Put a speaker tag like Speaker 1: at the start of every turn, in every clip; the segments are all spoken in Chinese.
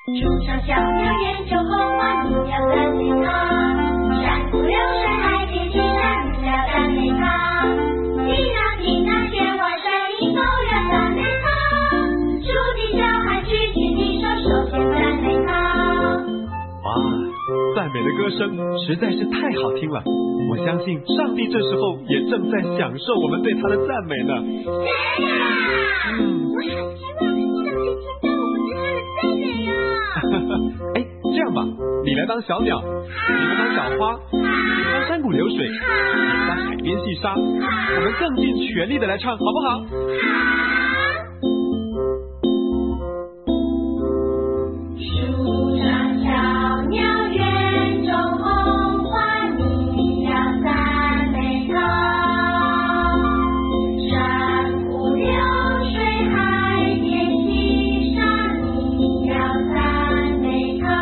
Speaker 1: 树上小鸟研究红花，你要赞美它；山谷流水海天晴朗，你要赞美它。听啊听啊，千万声音都要赞美它。树底小孩举起你手，首先赞美它。
Speaker 2: 哇，赞美的歌声实在是太好听了！我相信上帝这时候也正在享受我们对他的赞美呢。
Speaker 1: 真的啊！我好希望上帝听到我们对他的赞美啊！
Speaker 2: 哎，这样吧，你来当小鸟，你们当小花，你当山谷流水，你们当海边细沙，我们更尽全力的来唱，好不好？
Speaker 1: 树上小鸟园中红花，你要赞美它；山谷流水海天细沙，你要赞美它。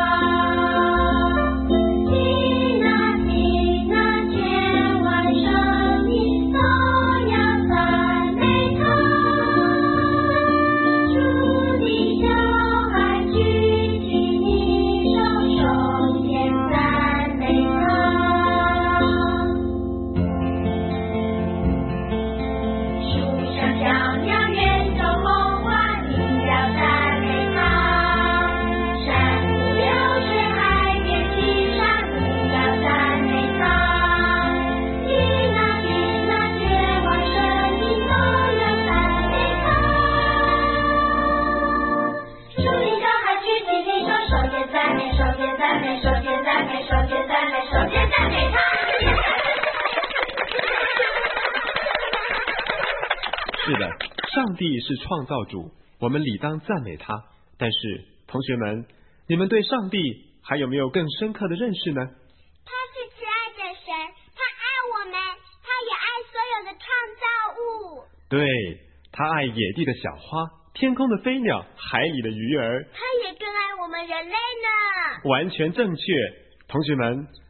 Speaker 1: 听啊听啊，千万声音都要赞美它。树底小孩举起你手，首先赞美它。树上小鸟园中红花，你要赞美它；山谷流水海天细沙，你要赞美它。听啊听啊，千万声音都要赞美它。树底小孩举起你手，首先赞美，首先赞美，首先赞美，首先赞美，首先赞美它。
Speaker 2: 是的，上帝是创造主，我们理当赞美他。但是，同学们，你们对上帝还有没有更深刻的认识呢？
Speaker 3: 他是慈爱的神，他爱我们，他也爱所有的创造物。
Speaker 2: 对，他爱野地的小花，天空的飞鸟，海里的鱼儿。
Speaker 3: 他也更爱我们人类呢。
Speaker 2: 完全正确，同学们，